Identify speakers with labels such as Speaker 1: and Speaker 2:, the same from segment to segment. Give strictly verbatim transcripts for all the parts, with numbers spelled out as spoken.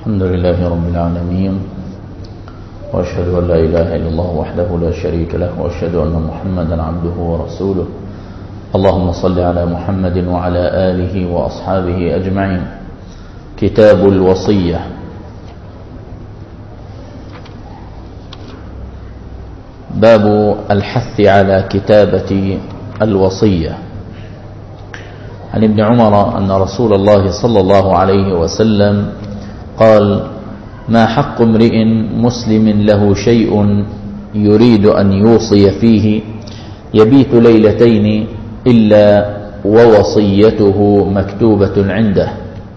Speaker 1: الحمد لله رب العالمين، وأشهد أن لا إله إلا الله وحده لا شريك له، وأشهد أن محمدا عبده ورسوله. اللهم صل على محمد وعلى آله وأصحابه أجمعين. كتاب الوصية. باب الحث على كتابة الوصية. عن ابن عمر أن رسول الله صلى الله عليه وسلم قال: ما حق امرئ مسلم له شيء يريد أن يوصي فيه يبيت ليلتين إلا ووصيته مكتوبة عنده.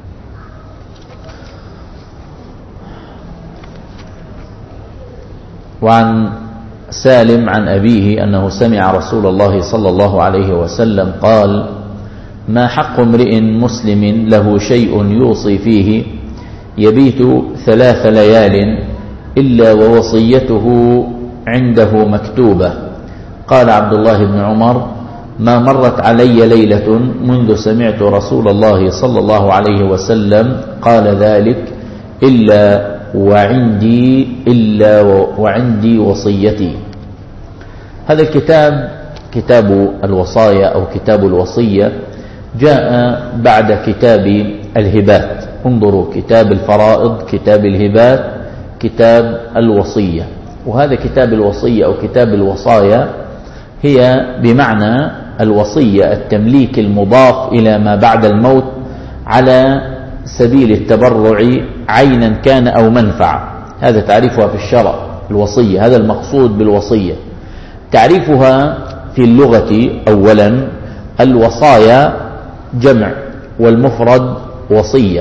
Speaker 1: وعن سالم عن أبيه أنه سمع رسول الله صلى الله عليه وسلم قال: ما حق امرئ مسلم له شيء يوصي فيه يبيت ثلاث ليال إلا ووصيته عنده مكتوبة. قال عبد الله بن عمر: ما مرت علي ليلة منذ سمعت رسول الله صلى الله عليه وسلم قال ذلك إلا وعندي إلا وعندي وصيتي. هذا الكتاب كتاب الوصايا أو كتاب الوصية جاء بعد كتاب الهبات. انظروا: كتاب الفرائض، كتاب الهبات، كتاب الوصية. وهذا كتاب الوصية أو كتاب الوصايا هي بمعنى الوصية التمليك المضاف إلى ما بعد الموت على سبيل التبرع عينا كان أو منفعة. هذا تعريفها في الشرع الوصية، هذا المقصود بالوصية. تعريفها في اللغة: أولا الوصايا جمع والمفرد وصية.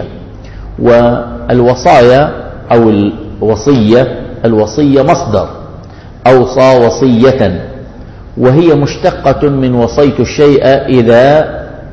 Speaker 1: والوصايا أو الوصية الوصية مصدر أوصى وصية، وهي مشتقة من وصيت الشيء إذا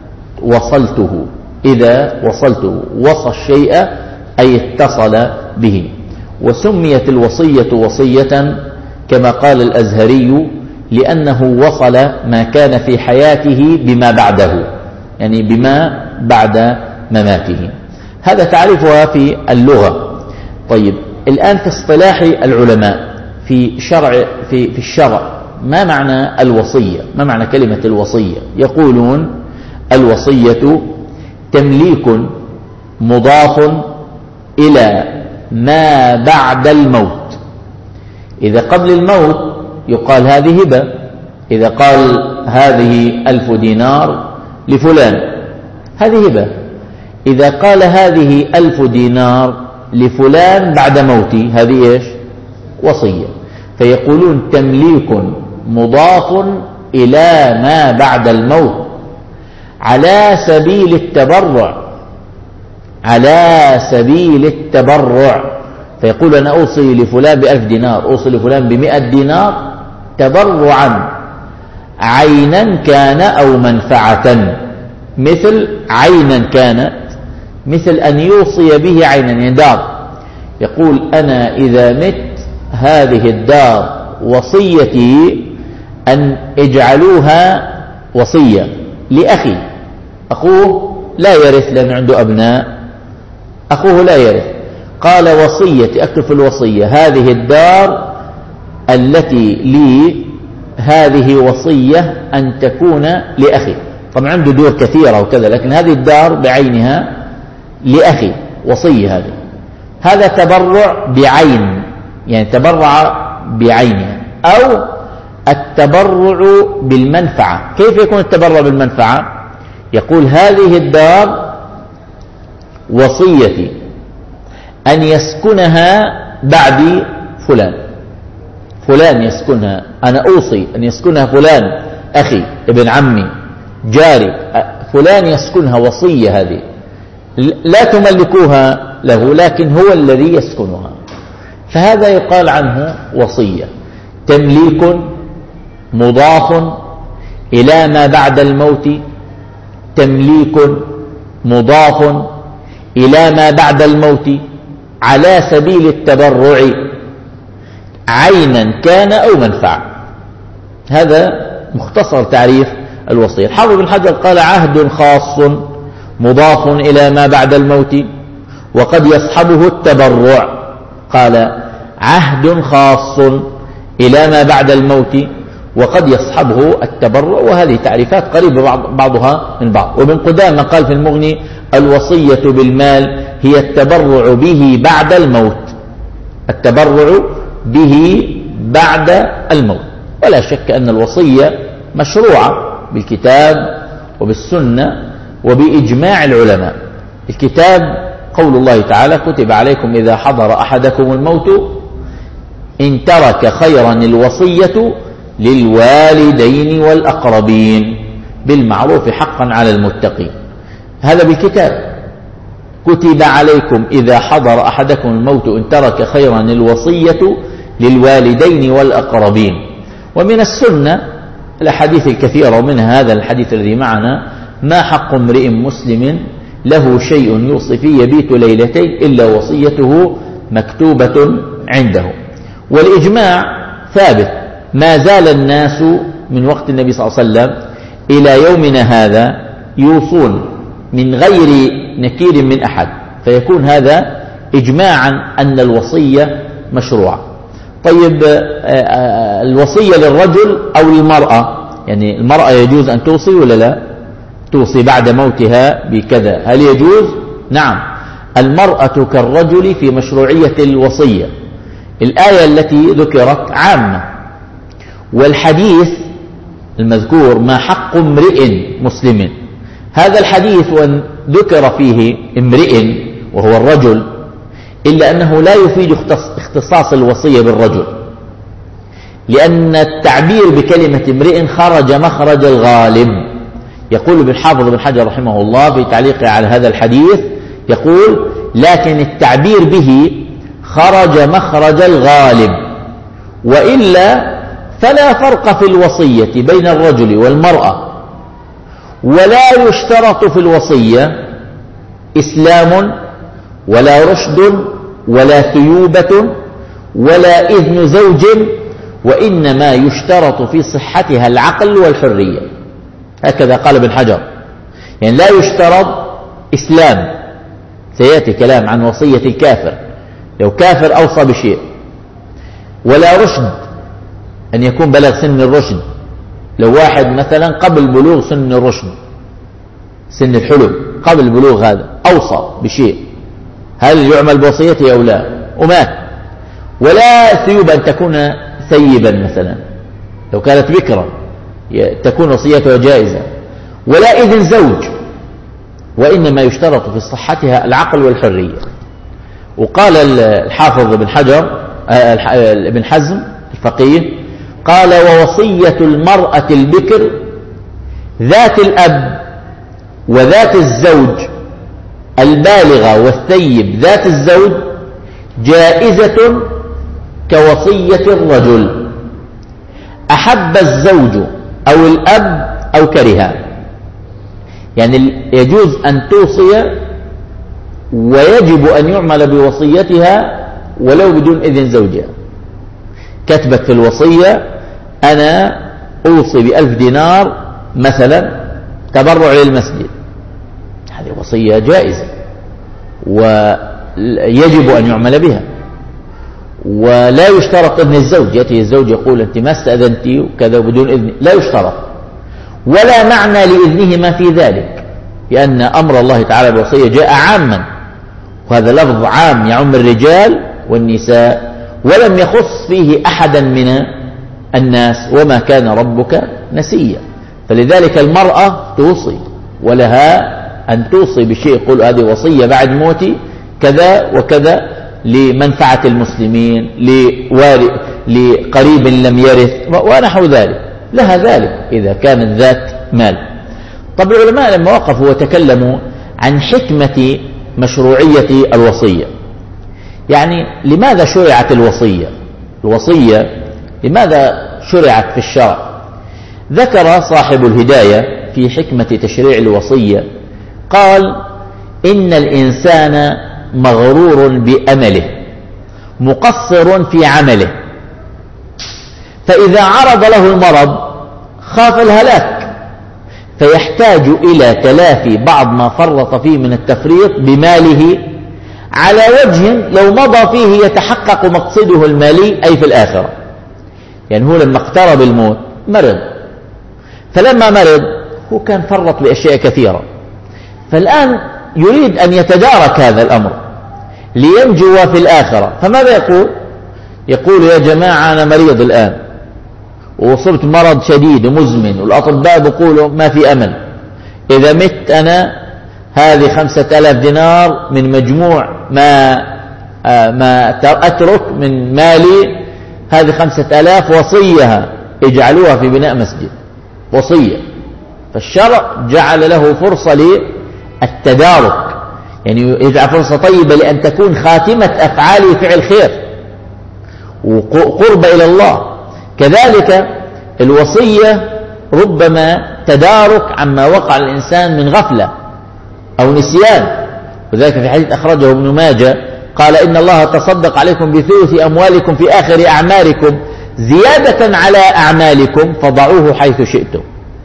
Speaker 1: وصلته إذا وصلته وصى الشيء أي اتصل به. وسميت الوصية وصية كما قال الأزهري لأنه وصل ما كان في حياته بما بعده، يعني بما بعد مماته. هذا تعريفها في اللغة. طيب، الآن في اصطلاح العلماء في شرع في في الشرع ما معنى الوصية؟ ما معنى كلمة الوصية؟ يقولون: الوصية تمليك مضاف إلى ما بعد الموت. إذا قبل الموت يقال هذه هبة، إذا قال هذه ألف دينار لفلان هذه هبة. إذا قال هذه ألف دينار لفلان بعد موتي هذه إيش؟ وصية. فيقولون تمليك مضاف إلى ما بعد الموت على سبيل التبرع على سبيل التبرع فيقول: أنا أوصي لفلان بألف دينار، أوصي لفلان بمئة دينار تبرعا عينا كان أو منفعة. مثل عينا كانت مثل أن يوصي به عينا، يعني دار. يقول: أنا إذا مت هذه الدار وصيتي أن اجعلوها وصية لأخي. أخوه لا يرث لأن عنده أبناء، أخوه لا يرث. قال: وصيتي، أكتب في الوصية: هذه الدار التي لي هذه وصية أن تكون لأخي. طبعا عنده دور كثيرة وكذا، لكن هذه الدار بعينها لأخي، وصية. هذه هذا تبرع بعين، يعني تبرع بعينها. أو التبرع بالمنفعة. كيف يكون التبرع بالمنفعة؟ يقول: هذه الدار وصيتي أن يسكنها بعد فلان فلان يسكنها، أنا أوصي أن يسكنها فلان أخي، ابن عمي، جاري، فلان يسكنها. وصية هذه لا تملكوها له، لكن هو الذي يسكنها. فهذا يقال عنه وصية. تمليك مضاف إلى ما بعد الموت تمليك مضاف إلى ما بعد الموت على سبيل التبرع عينا كان أو منفعة. هذا مختصر تعريف الوصية. الحافظ بن حجر قال: عهد خاص مضاف إلى ما بعد الموت وقد يصحبه التبرع. قال عهد خاص إلى ما بعد الموت وقد يصحبه التبرع، وهذه تعريفات قريبة بعضها من بعض. وابن قدامة قال في المغني الوصية بالمال هي التبرع به بعد الموت، التبرع به بعد الموت. ولا شك أن الوصية مشروعة بالكتاب وبالسنة وبإجماع العلماء. الكتاب قول الله تعالى كتب عليكم إذا حضر أحدكم الموت إن ترك خيرا الوصية للوالدين والأقربين بالمعروف حقا على المتقين، هذا بالكتاب. كتب عليكم إذا حضر أحدكم الموت إن ترك خيرا الوصية للوالدين والأقربين. ومن السنة الأحاديث الكثيرة، ومنها هذا الحديث الذي معنا: ما حق امرئ مسلم له شيء يوصي فيه يبيت ليلتين إلا وصيته مكتوبة عنده. والإجماع ثابت، ما زال الناس من وقت النبي صلى الله عليه وسلم إلى يومنا هذا يوصون من غير نكير من أحد، فيكون هذا إجماعا أن الوصية مشروعة. طيب الوصية للرجل أو للمرأة، يعني المرأة يجوز أن توصي ولا لا؟ توصي بعد موتها بكذا، هل يجوز؟ نعم، المرأة كالرجل في مشروعية الوصية. الآية التي ذكرت عامة، والحديث المذكور ما حق امرئ مسلم، هذا الحديث وان ذكر فيه امرئ وهو الرجل إلا أنه لا يفيد اختصاص الوصية بالرجل، لأن التعبير بكلمة امرئ خرج مخرج الغالب. يقول ابن حافظ بن حجر رحمه الله في تعليقه على هذا الحديث، يقول لكن التعبير به خرج مخرج الغالب، وإلا فلا فرق في الوصية بين الرجل والمرأة، ولا يشترط في الوصية إسلام ولا رشد ولا ثيوبة ولا إذن زوج، وإنما يشترط في صحتها العقل والحرية. هكذا قال ابن حجر، يعني لا يشترط إسلام، سيأتي كلام عن وصية الكافر لو كافر أوصى بشيء، ولا رشد أن يكون بلغ سن الرشد، لو واحد مثلا قبل بلوغ سن الرشد سن الحلم قبل بلوغ هذا أوصى بشيء، هل يعمل بوصيته أو لا؟ ومات. ولا ثيوب أن تكون ثيبا مثلا لو كانت بكرا تكون وصيتها جائزة، ولا إذن زوج، وإنما يشترط في صحتها العقل والحرية. وقال الحافظ ابن حجر ابن حزم الفقيه قال ووصية المرأة البكر ذات الأب وذات الزوج البالغة والثيب ذات الزوج جائزة كوصية الرجل أحب الزوج أو الأب أو كرها، يعني يجوز أن توصي ويجب أن يعمل بوصيتها ولو بدون إذن زوجها. كتبت في الوصية أنا أوصي بألف دينار مثلا تبرع للمسجد، هذه وصية جائزة ويجب أن يعمل بها، ولا يشترط إذن الزوج. يأتي الزوج يقول أنت ما استأذنتي وكذا بدون إذن، لا يشترط، ولا معنى لإذنهما في ذلك، لأن أمر الله تعالى بالوصية جاء عاما، وهذا لفظ عام يعم الرجال والنساء، ولم يخص فيه أحدا من الناس، وما كان ربك نسيا. فلذلك المرأة توصي، ولها أن توصي بشيء، يقول هذه وصية بعد موتي كذا وكذا لمنفعة المسلمين، لقريب لم يرث ونحو ذلك، لها ذلك إذا كانت ذات مال. طب العلماء لما وقفوا وتكلموا عن حكمة مشروعية الوصية، يعني لماذا شرعت الوصية؟ الوصية لماذا شرعت في الشرع؟ ذكر صاحب الهداية في حكمة تشريع الوصية، قال إن الإنسان مغرور بأمله مقصر في عمله، فإذا عرض له المرض خاف الهلاك، فيحتاج إلى تلافي بعض ما فرط فيه من التفريط بماله على وجه لو مضى فيه يتحقق مقصده المالي، أي في الآخرة. يعني هو لما اقترب الموت مرض، فلما مرض هو كان فرط بأشياء كثيرة، فالآن يريد أن يتدارك هذا الأمر لينجو في الآخرة. فماذا يقول؟ يقول يا جماعة أنا مريض الآن وصبت مرض شديد ومزمن، والأطباء بيقولوا ما في أمل، إذا مت أنا هذه خمسة آلاف دينار من مجموع ما ما أترك من مالي، هذه خمسة آلاف وصيها اجعلوها في بناء مسجد، وصية. فالشرع جعل له فرصة للتدارك، يعني يجعل فرصة طيبة لأن تكون خاتمة أفعاله فعل خير وقرب إلى الله. كذلك الوصية ربما تدارك عما وقع الإنسان من غفلة أو نسيان، وذلك في حديث أخرجه ابن ماجه قال إن الله تصدق عليكم بثلث أموالكم في آخر أعماركم زيادة على أعمالكم فضعوه حيث شئتم.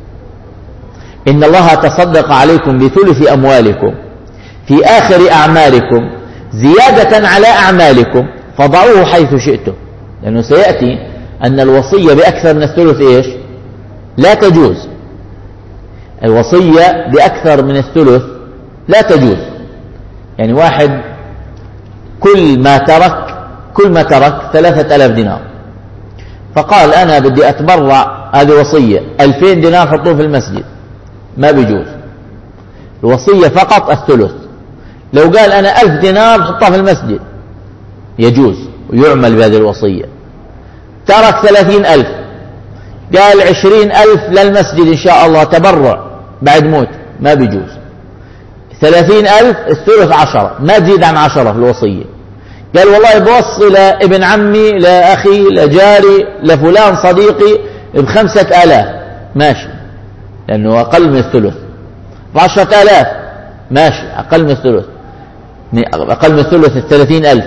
Speaker 1: إن الله تصدق عليكم بثلث أموالكم في آخر أعماركم زيادة على أعمالكم فضعوه حيث شئتم، لأنه سيأتي أن الوصية بأكثر من الثلث إيش؟ لا تجوز. الوصية بأكثر من الثلث لا تجوز. يعني واحد كل ما ترك كل ما ترك ثلاثة آلاف دينار، فقال أنا بدي أتبرع، هذه وصية، ألفين دينار حطوه في المسجد، ما بيجوز. الوصية فقط الثلث. لو قال أنا ألف دينار حطها في المسجد يجوز ويعمل بهذه الوصية. ترك ثلاثين ألف، قال عشرين ألف للمسجد إن شاء الله تبرع بعد موت، ما بيجوز. ثلاثين ألف الثلث عشرة، ما تزيد عن عشرة في الوصية. قال والله بوصي لابن عمي لأخي لجاري لفلان صديقي بخمسة آلاف، ماشي لأنه أقل من الثلث. بعشرة آلاف ماشي أقل من الثلث، أقل من الثلث الثلاثين ألف.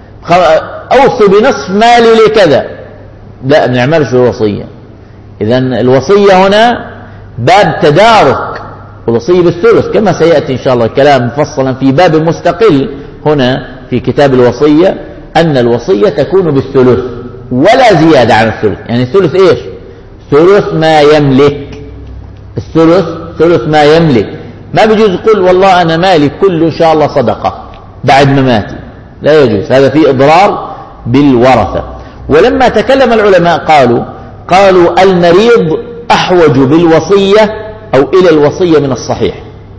Speaker 1: أوصي بنصف مالي لكذا، لا بنعملش الوصية. إذن الوصية هنا باب تدارك، والوصية بالثلث كما سيأتي إن شاء الله الكلام مفصلا في باب مستقل هنا في كتاب الوصية، أن الوصية تكون بالثلث ولا زيادة عن الثلث. يعني الثلث إيش؟ ثلث ما يملك، الثلث ثلث ما يملك. ما بيجوز يقول والله أنا مالي كله إن شاء الله صدقة بعد مماتي، لا يجوز، هذا فيه إضرار بالورثة. ولما تكلم العلماء قالوا قالوا المريض أحوج بالوصية أو إلى الوصية من الصحيح.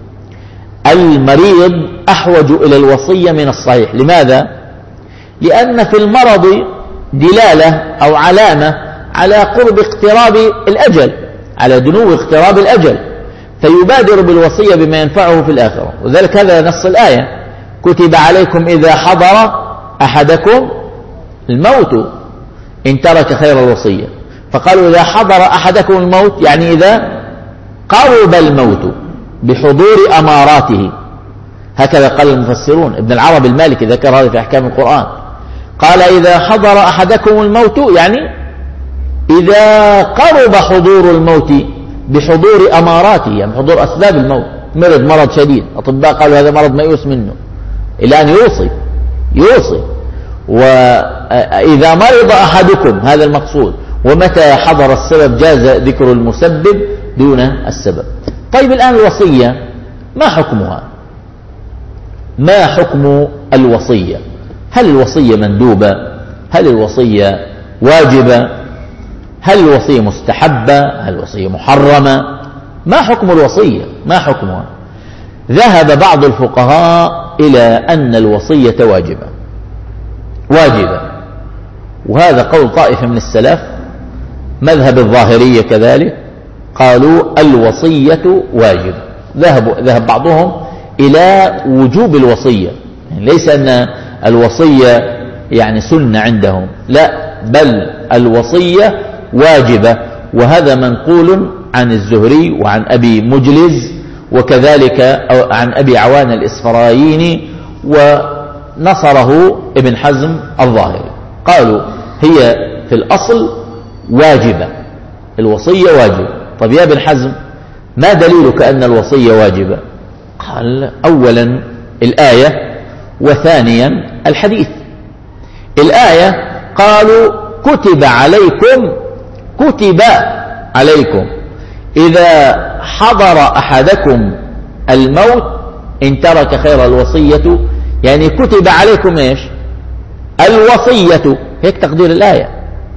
Speaker 1: المريض أحوج إلى الوصية من الصحيح. لماذا؟ لأن في المرض دلالة أو علامة على قرب اقتراب الأجل، على دنو اقتراب الأجل، فيبادر بالوصية بما ينفعه في الآخرة. وذلك هذا نص الآية: كتب عليكم إذا حضر أحدكم الموت إن ترك خير الوصية. فقالوا إذا حضر أحدكم الموت يعني إذا قرب الموت بحضور أماراته، هكذا قال المفسرون. ابن العربي المالكي ذكر هذا في أحكام القرآن، قال إذا حضر أحدكم الموت يعني إذا قرب حضور الموت بحضور أماراته، يعني حضور أسباب الموت. مرض مرض شديد، أطباء قالوا هذا مرض ما يؤس منه إلا أن يوصي يوصي وإذا مرض أحدكم هذا المقصود. ومتى حضر السبب جاز ذكر المسبب دون السبب. طيب الآن الوصية ما حكمها؟ ما حكم الوصية؟ هل الوصية مندوبة؟ هل الوصية واجبة؟ هل الوصية مستحبة؟ هل الوصية محرمة؟ ما حكم الوصية؟ ما حكمها؟ ذهب بعض الفقهاء إلى أن الوصية واجبة واجبة وهذا قول طائفة من السلف، مذهب الظاهرية كذلك قالوا الوصية واجبة. ذهب ذهب بعضهم إلى وجوب الوصية، يعني ليس أن الوصية يعني سنة عندهم، لا، بل الوصية واجبة. وهذا منقول عن الزهري وعن أبي مجلز وكذلك عن أبي عوان الإسفرايني، ونصره ابن حزم الظاهري. قالوا هي في الأصل واجبة، الوصية واجبة. طب يا ابن حزم ما دليلك أن الوصية واجبة؟ قال أولا الآية: وثانيا الحديث. الآية قالوا كتب عليكم كتب عليكم إذا حضر أحدكم الموت إن ترك خير الوصية، يعني كتب عليكم إيش؟ الوصية، هيك تقدير الآية.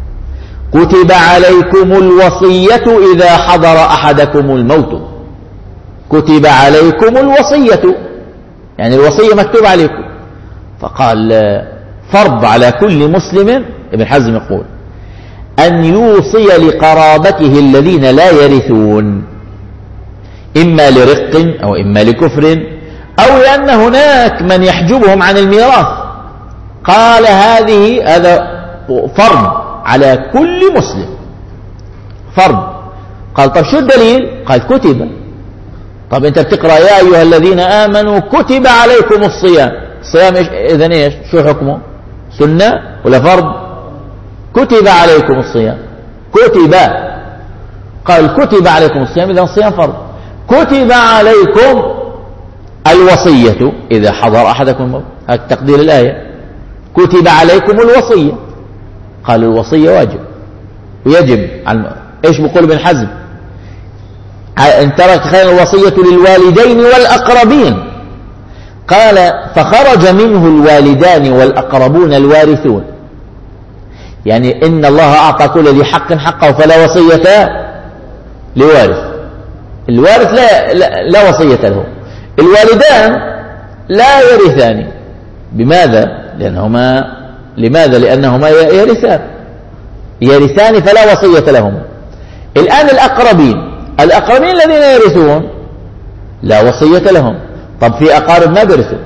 Speaker 1: كتب عليكم الوصية إذا حضر أحدكم الموت. كتب عليكم الوصية، يعني الوصية مكتوب عليكم. فقال فرض على كل مسلم، ابن حزم يقول، أن يوصي لقرابته الذين لا يرثون، إما لرق أو إما لكفر أو لأن هناك من يحجبهم عن الميراث. قال هذه هذا فرض على كل مسلم، فرض. قال طب شو الدليل؟ قال كتب. طب أنت بتقرأ يا أيها الذين آمنوا كتب عليكم الصيام، الصيام إيش إذن إيش؟ شو حكمه؟ سنة ولا فرض؟ كتب عليكم الصيام، كتب. قال كتب عليكم الصيام إذن الصيام فرض. كتب عليكم الوصية إذا حضر أحدكم الموت، هذا تقدير الآية. كتب عليكم الوصية. قال الوصية واجب ويجب. إيش بيقول ابن حزم؟ إن ترك خير الوصية للوالدين والأقربين. قال فخرج منه الوالدان والأقربون الوارثون، يعني إن الله أعطى كل ذي حق حقه فلا وصية لوارث. الوارث لا, لا, لا وصية له. الوالدان لا يرثان. بماذا؟ لأنهما لماذا؟ لأنهما يرثان يرثان فلا وصية لهم. الآن الأقربين الأقربين الذين يرثون لا وصية لهم. طب في أقارب ما بيرثوا،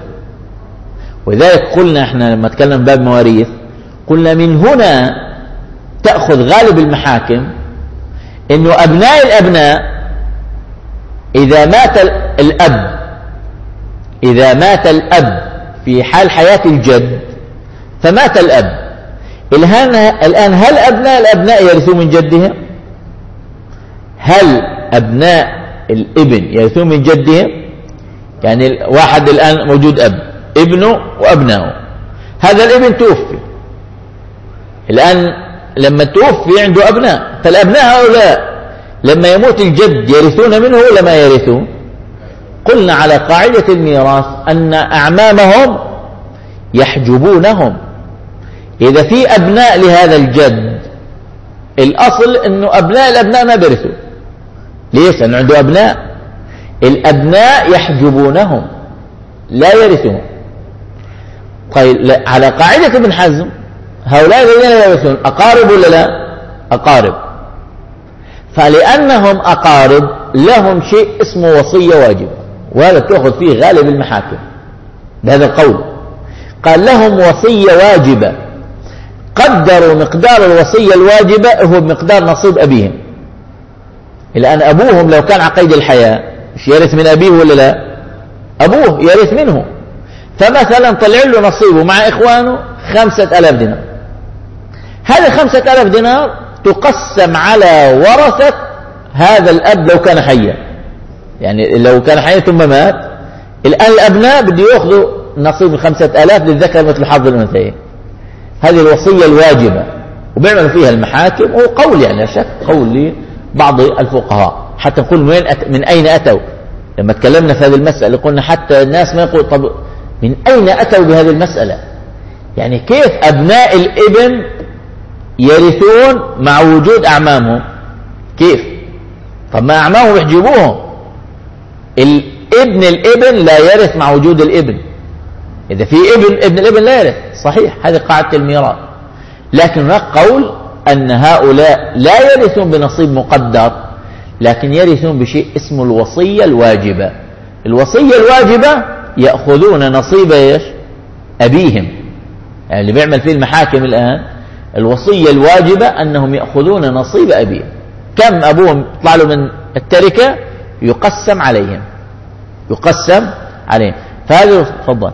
Speaker 1: ولذلك قلنا احنا لما تكلم باب مواريث قلنا من هنا تأخذ غالب المحاكم إنه أبناء الأبناء إذا مات الأب إذا مات الأب في حال حياة الجد فمات الأب، الآن هل أبناء الأبناء يرثون من جدهم؟ هل أبناء الابن يرثون من جدهم؟ يعني واحد الآن موجود أب، ابنه وأبنائه، هذا الابن توفي، الآن لما توفي عنده أبناء، فالأبناء هؤلاء لما يموت الجد يرثون منه ولا ما يرثون؟ قلنا على قاعدة الميراث أن أعمامهم يحجبونهم. إذا في أبناء لهذا الجد الأصل أنه أبناء الأبناء ما بيرثوا. ليش؟ لأنه عنده أبناء، الأبناء يحجبونهم لا يرثون. طيب على قاعدة ابن حزم هؤلاء الذين لا يرثون أقارب ولا لا؟ أقارب. فلأنهم أقارب لهم شيء اسمه وصية واجبة، وهذا تأخذ فيه غالب المحاكم بهذا القول. قال لهم وصية واجبة، قدروا مقدار الوصية الواجبة هو بمقدار نصيب أبيهم. الآن أبوهم لو كان عقيد الحياة مش يرث من أبيه ولا لا؟ أبوه يرث منه. فمثلا طلع له نصيبه مع إخوانه خمسة ألاف دينار، هذه خمسة ألاف دينار تقسم على ورثة هذا الأب لو كان حيا، يعني لو كان حيا ثم مات، الآن الأبناء بده يأخذوا نصيب الخمسة ألاف للذكر مثل حظ الأنثيين. هذه الوصية الواجبة وبيعملوا فيها المحاكم، وقول يعني شك قول لبعض الفقهاء. حتى نقول من, أت... من أين أتوا؟ لما تكلمنا في هذه المسألة قلنا حتى الناس ما يقول طب من أين أتوا بهذه المسألة؟ يعني كيف أبناء الابن يرثون مع وجود أعمامهم؟ كيف؟ طب ما أعمامهم يحجبوهم. الابن الابن لا يرث مع وجود الابن. إذا في ابن ابن الابن لا يرث، صحيح، هذه قاعدة الميراث. لكن هناك قول أن هؤلاء لا يرثون بنصيب مقدر، لكن يرثون بشيء اسمه الوصية الواجبة. الوصية الواجبة يأخذون نصيب إيش؟ أبيهم. يعني اللي بيعمل فيه المحاكم الآن الوصية الواجبة أنهم يأخذون نصيب أبيهم. كم أبوهم طلع له من التركة يقسم عليهم، يقسم عليهم. فهذا تفضل.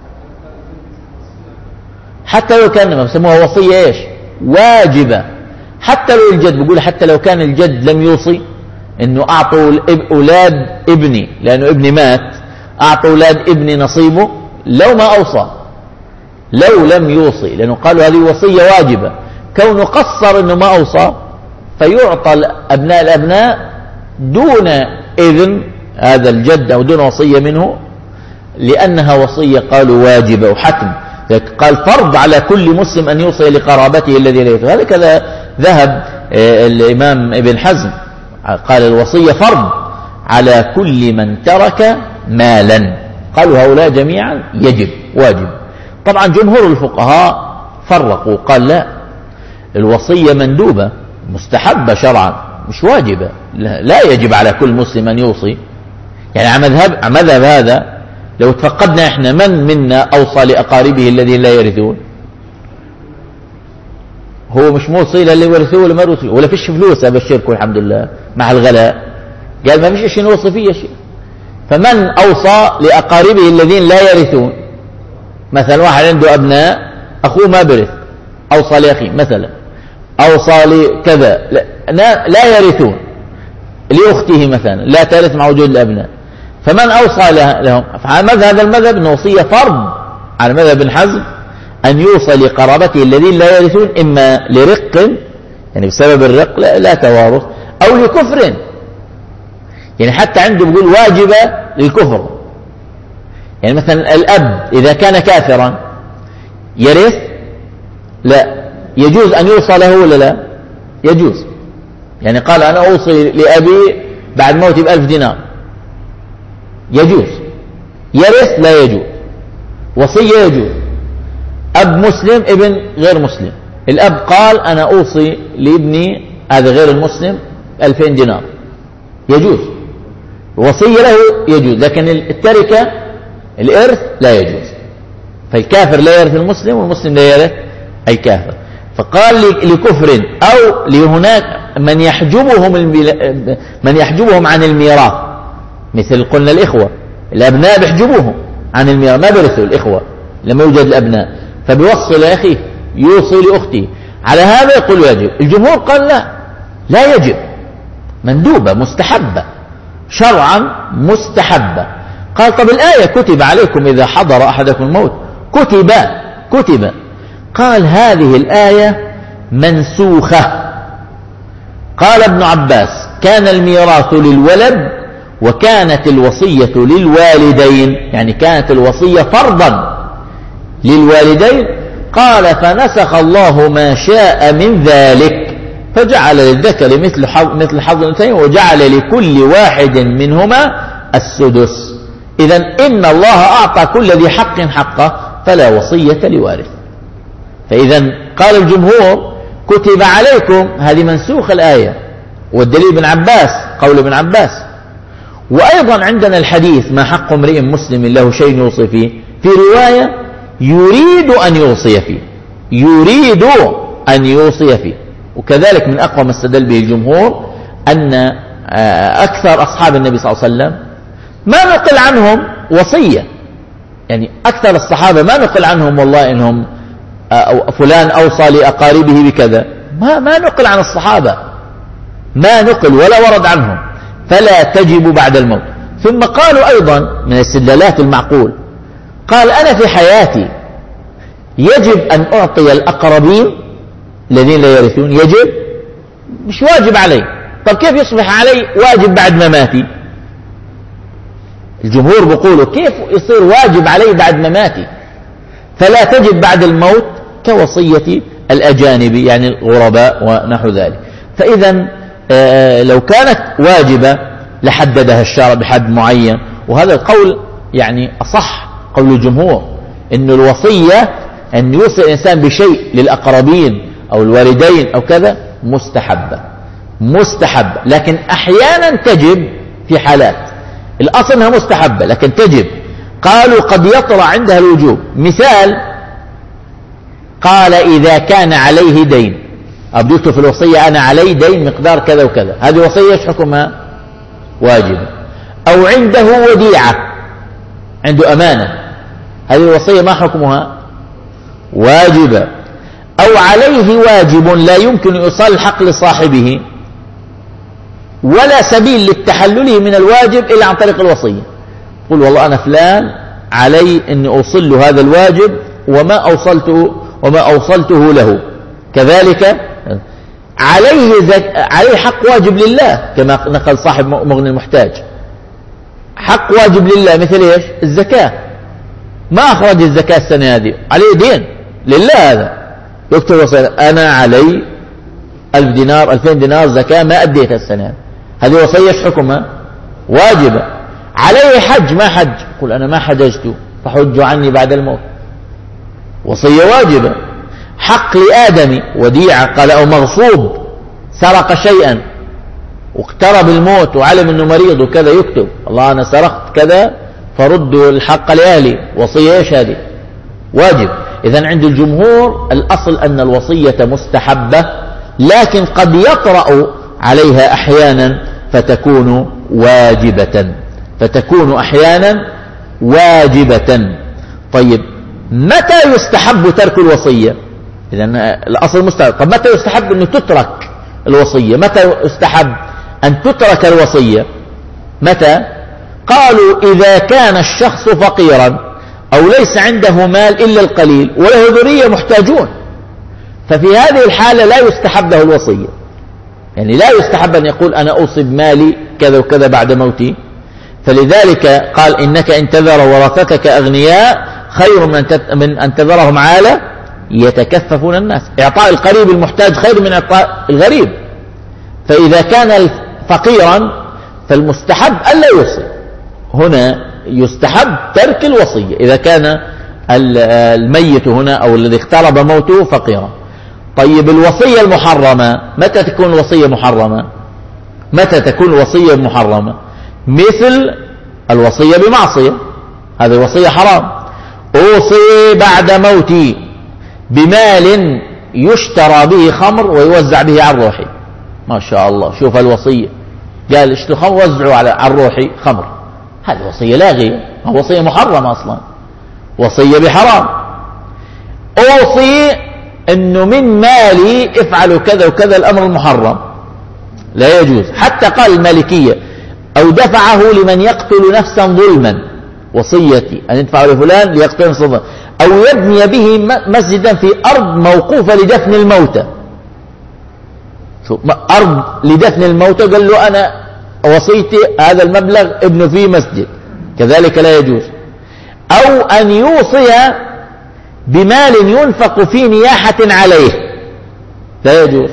Speaker 1: حتى لو كان ما بسموها وصية إيش؟ واجبة. حتى لو الجد بيقول حتى لو كان الجد لم يوصي إنه أعطوا أولاد ابني، لأنه ابني مات، أعطوا أولاد ابني نصيبه، لو ما أوصى لو لم يوصي، لأنه قالوا هذه وصية واجبة، كونه قصر أنه ما أوصى فيعطى أبناء الأبناء دون إذن هذا الجد أو دون وصية منه، لأنها وصية قالوا واجبة وحتم. قال فرض على كل مسلم أن يوصي لقرابته الذي لا يرث. هذا كذا ذهب الإمام ابن حزم، قال الوصية فرض على كل من ترك مالا. قالوا هؤلاء جميعا يجب واجب. طبعا جمهور الفقهاء فرقوا، قال لا، الوصية مندوبة مستحبة شرعا مش واجبة، لا يجب على كل مسلم أن يوصي. يعني على مذهب مذهب هذا لو تفقدنا احنا من منا أوصى لأقاربه الذين لا يرثون؟ هو مش موصي للي ورثوه ولا ما ورثوه ولا فيش فلوس، أبشركم الحمد لله مع الغلاء قال ما فيش شيء نوصي فيه شيء. فمن أوصى لأقاربه الذين لا يرثون؟ مثلا واحد عنده أبناء أخوه ما برث، أوصى لأخيه مثلا، أوصى لكذا لا, لا يرثون، لأخته مثلا لا ترث مع وجود الأبناء، فمن أوصى لهم؟ فعلى مذهب هذا المذهب أن وصية فرض على مذهب ابن حزم أن يوصى لقرابته الذين لا يرثون، إما لرق يعني بسبب الرق لا, لا توارث، أو لكفر. يعني حتى عنده بيقول واجبة للكفر، يعني مثلا الأب إذا كان كافرا يرث؟ لا. يجوز أن يوصى له ولا لا؟ يجوز. يعني قال أنا أوصي لأبي بعد موتي بألف دينار، يجوز. يرث لا يجوز. وصية يجوز. أب مسلم ابن غير مسلم، الأب قال أنا أوصي لابني هذا غير المسلم ألفين دينار، يجوز. وصية له يجوز، لكن التركة الإرث لا يجوز. فالكافر لا يرث المسلم والمسلم لا يرث الكافر. فقال لكفر أو لهناك من يحجبهم من يحجبهم عن الميراث، مثل قلنا الإخوة، الأبناء بيحجبوهم عن الميراث، ما بيرثوا الإخوة لما يوجد الأبناء، فبيوصي لأخيه يوصي لأخته، على هذا يقول يجب. الجمهور قال لا، لا يجب، مندوبة مستحبة شرعا مستحبة. قال طب الآية كتب عليكم إذا حضر أحدكم الموت، كتب كتب قال هذه الآية منسوخة. قال ابن عباس كان الميراث للولد وكانت الوصية للوالدين، يعني كانت الوصية فرضا للوالدين. قال فنسخ الله ما شاء من ذلك فجعل للذكر مثل حظ مثل حظ الأنثيين وجعل لكل واحد منهما السدس. إذن إن الله أعطى كل ذي حق حقه فلا وصية لوارث. فإذن قال الجمهور كتب عليكم، هذه منسوخ الآية، والدليل ابن عباس قول ابن عباس. وأيضا عندنا الحديث ما حق امرئ مسلم له شيء يوصي فيه، في رواية يريد أن يوصي فيه، يريد أن يوصي فيه. وكذلك من أقوى ما استدل به الجمهور أن أكثر أصحاب النبي صلى الله عليه وسلم ما نقل عنهم وصية، يعني أكثر الصحابة ما نقل عنهم والله إنهم أو فلان أوصى لأقاربه بكذا، ما ما نقل عن الصحابة، ما نقل ولا ورد عنهم، فلا تجب بعد الموت. ثم قالوا أيضا من الاستدلالات المعقول، قال أنا في حياتي يجب أن أعطي الأقربين الذين لا يرثون، يجب مش واجب علي. طب كيف يصبح علي واجب بعد مماتي؟ الجمهور بيقولوا كيف يصير واجب علي بعد مماتي؟ فلا تجب بعد الموت كوصية الأجانب يعني الغرباء ونحو ذلك. فإذا لو كانت واجبة لحددها الشرع بحد معين، وهذا القول يعني أصح قول الجمهور، إن الوصية أن يوصي الإنسان بشيء للأقربين أو الوالدين أو كذا مستحبة مستحبة، لكن أحيانا تجب في حالات، الأصل أنها مستحبة لكن تجب. قالوا قد يطرأ عندها الوجوب. مثال، قال إذا كان عليه دين، أبدوت في الوصية أنا علي دين مقدار كذا وكذا، هذه وصية ايش حكمها؟ واجبة. أو عنده وديعة، عنده أمانة، هذه الوصية ما حكمها؟ واجبة. أو عليه واجب لا يمكن إيصال الحق لصاحبه ولا سبيل للتحلله من الواجب إلا عن طريق الوصية. قل والله أنا فلان علي أن أوصل له هذا الواجب وما أوصلته وما أوصلته له. كذلك عليه زك... عليه حق واجب لله كما نقل صاحب مغني المحتاج، حق واجب لله مثل ايش؟ الزكاة. ما أخرج الزكاة السنة هذه، عليه دين لله، هذا يكتب وصية أنا علي ألف دينار ألفين دينار زكاة ما أديتها السنة، هذه وصية حكمها واجبة. عليه حج ما حج، قل أنا ما حججت فحجوا عني بعد الموت، وصية واجبة. حق لآدم وديعة قال أو مغصوب، سرق شيئا واقترب الموت وعلم أنه مريض وكذا، يكتب الله أنا سرقت كذا فردوا الحق لأهلي، وصية إيش هذه؟ واجب. إذن عند الجمهور الأصل أن الوصية مستحبة، لكن قد يطرأ عليها أحيانا فتكون واجبة، فتكون أحيانا واجبة. طيب متى يستحب ترك الوصية؟ إذن الأصل مستحب. طب متى يستحب أن تترك الوصية؟ متى يستحب أن تترك الوصية؟ متى؟ قالوا إذا كان الشخص فقيرا أو ليس عنده مال إلا القليل وله ذرية محتاجون، ففي هذه الحالة لا يستحب له الوصية. يعني لا يستحب أن يقول أنا أوصي بمالي كذا وكذا بعد موتي. فلذلك قال إنك إن تذر ورثتك أغنياء خير من أن تذرهم عالة يتكففون الناس. إعطاء القريب المحتاج خير من إعطاء الغريب. فإذا كان فقيرا فالمستحب ألا يوصي. هنا يستحب ترك الوصية إذا كان الميت هنا أو الذي اقترب موته فقيرا. طيب الوصية المحرمة متى تكون الوصية محرمة؟ متى تكون الوصية محرمة؟ مثل الوصية بمعصية، هذه وصية حرام. أوصي بعد موتي بمال يشترى به خمر ويوزع به على روحي. ما شاء الله، شوف الوصية، قال اشتروا خمر وزعوا على روحي خمر، هذه وصية لاغية، وصية محرمة أصلا، وصية بحرام. أوصي أنه من مالي افعلوا كذا وكذا، الأمر المحرم لا يجوز. حتى قال المالكية أو دفعه لمن يقتل نفسا ظلما، وصيتي أن يدفع لفلان ليقتل نفسا ظلما، أو يبني به مسجدا في أرض موقوفة لدفن الموتى. شو أرض لدفن الموتى، قال له أنا وصيتي هذا المبلغ ابن فيه مسجد، كذلك لا يجوز. أو أن يوصي بمال ينفق في نياحة عليه، لا يجوز.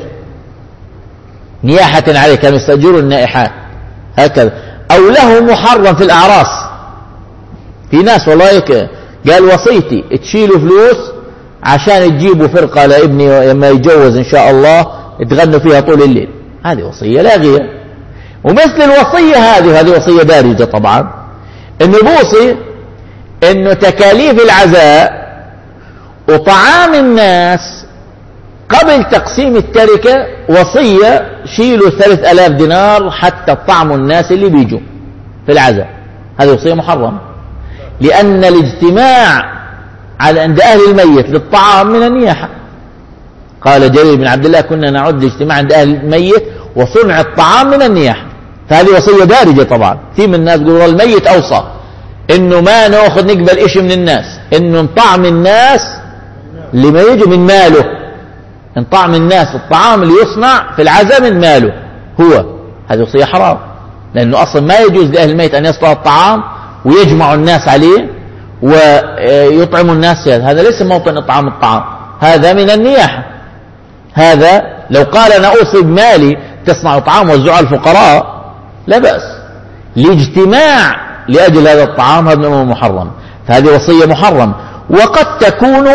Speaker 1: نياحة عليه كانوا يستأجروا النائحات هكذا. أو له محرم في الأعراس، في ناس والله قال وصيتي تشيلوا فلوس عشان تجيبوا فرقة لابني لما يتجوز إن شاء الله تغنوا فيها طول الليل، هذه وصية لاغية. ومثل الوصية هذه، هذه وصية دارجة طبعا، إنه بوصي إنه تكاليف العزاء وطعام الناس قبل تقسيم التركة وصية شيلوا ثلاث ألاف دينار حتى طعم الناس اللي بيجوا في العزاء، هذه وصية محرمة. لأن الاجتماع على عند أهل الميت للطعام من النياحة. قال جرير بن عبد الله كنا نعد الاجتماع عند أهل الميت وصنع الطعام من النياحة، فهذه وصية دارجة طبعا. في من الناس يقولوا الميت أوصى إنه ما نأخذ نقبل إشي من الناس، إنه نطعم الناس اللي ما يجوا من ماله، نطعم الناس الطعام اللي يصنع في العزاء من ماله هو، هذه وصية حرام. لأنه أصلا ما يجوز لأهل الميت أن يصنعوا الطعام ويجمعوا الناس عليه ويطعموا الناس، هذا ليس موطن إطعام الطعام، هذا من النياحة. هذا لو قال أنا أوصي بمالي تصنع طعام وزعوا الفقراء لا بأس، لاجتماع لأجل هذا الطعام هذا من محرم، فهذه وصية محرم. وقد تكون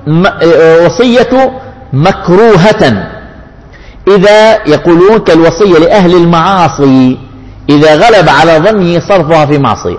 Speaker 1: وصية مكروهة إذا يقولون كالوصية لأهل المعاصي إذا غلب على ظنه صرفها في معصية.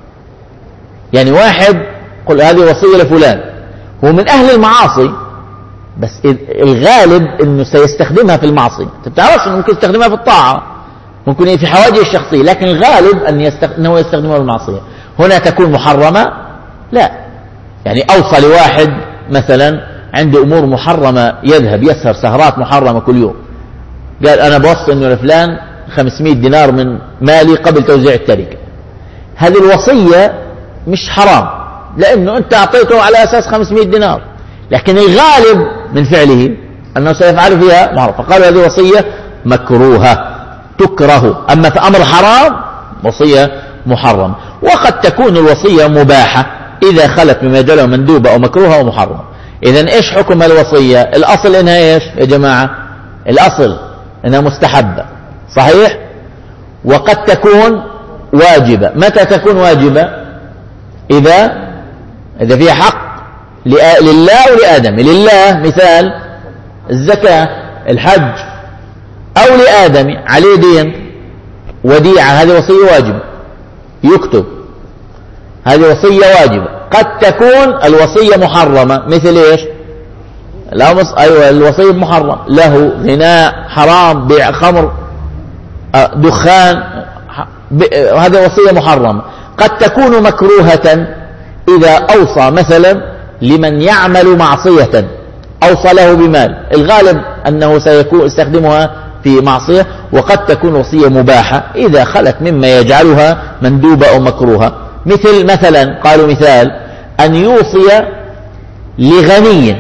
Speaker 1: يعني واحد قل هذه وصية لفلان هو من أهل المعاصي، بس الغالب أنه سيستخدمها في المعصية، أنت بتعرفش أنه ممكن يستخدمها في الطاعة، ممكن في حواجه الشخصية، لكن الغالب أن يستخ... أنه يستخدمها في المعصية. هنا تكون محرمة؟ لا. يعني أوصى لواحد مثلا عنده أمور محرمة يذهب يسهر سهرات محرمة كل يوم، قال أنا بوصي أنه لفلان خمسمائة دينار من مالي قبل توزيع التركة، هذه الوصية مش حرام لأنه أنت أعطيته على أساس خمسمائة دينار، لكن الغالب من فعله أنه سيفعل فيها محرم، فقالوا هذه وصية مكروهة تكره. أما في أمر حرام وصية محرم. وقد تكون الوصية مباحة إذا خلت بما يدله مندوبة أو مكروهة أو محرمة. إذن إيش حكم الوصية؟ الأصل إنها إيش يا جماعة؟ الأصل إنها مستحبة، صحيح؟ وقد تكون واجبة. متى تكون واجبة؟ إذا إذا فيها حق لله ولآدم. لله مثال الزكاة، الحج، أو لآدم عليه دين وديعة، هذه وصية واجبة يكتب، هذه وصية واجبة. قد تكون الوصية محرمة، مثل إيش؟ الأمس أيوة الوصية محرم، له غناء حرام، بيع خمر، دخان، هذه وصية محرمة. قد تكون مكروهة إذا أوصى مثلا لمن يعمل معصية، أوصى له بمال، الغالب أنه سيكون يستخدمها في معصية. وقد تكون وصية مباحة إذا خلت مما يجعلها مندوبة أو مكروهة، مثل مثلا قالوا مثال أن يوصي لغني،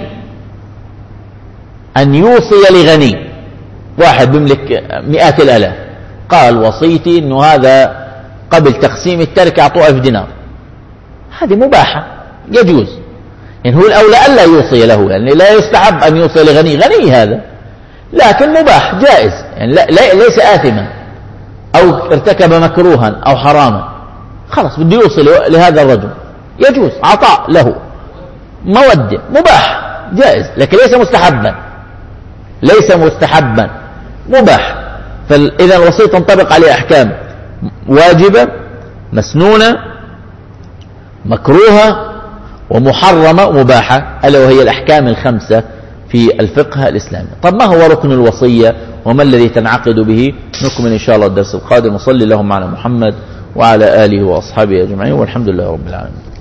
Speaker 1: أن يوصي لغني، واحد بيملك مئات الآلاف، قال وصيتي أنه هذا قبل تقسيم التركة أعطوه ألف دينار، هذه مباحة يجوز. يعني هو الأولى ألا يوصي له، يعني لا يستحب أن يوصي لغني، غني هذا، لكن مباح جائز، يعني لا ليس آثما أو ارتكب مكروها أو حراما، خلاص بده يوصي لهذا الرجل، يجوز عطاء له مودة، مباح جائز، لكن ليس مستحبا، ليس مستحبا، مباح. فإذا الوصية تنطبق عليه أحكام واجبة، مسنونة، مكروهة، ومحرمة، ومباحة، ألا وهي الأحكام الخمسة في الفقه الإسلامي. طب ما هو ركن الوصية وما الذي تنعقد به؟ نكمل إن شاء الله الدرس القادم. وصلي اللهم على محمد وعلى آله وأصحابه أجمعين، والحمد لله رب العالمين.